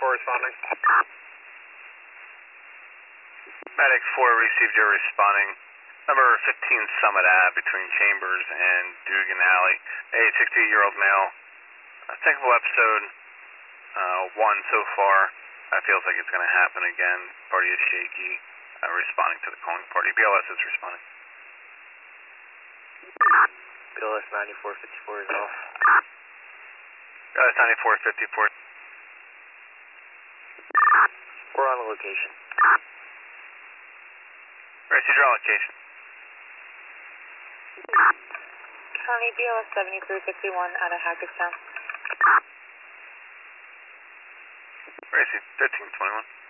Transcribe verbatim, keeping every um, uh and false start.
four responding. Medic four received your responding. Number fifteen Summit Ave between Chambers and Dugan Alley. A sixty-eight-year-old male. A technical episode uh, one so far. It feels like it's going to happen again. Party is shaky. Uh, responding to the calling party. B L S is responding. B L S ninety-four fifty-four is off. B L S ninety-four fifty-four. We're on the location. Received your location. County B L S seventy-three fifty-one out of Hackettstown. Received thirteen twenty-one.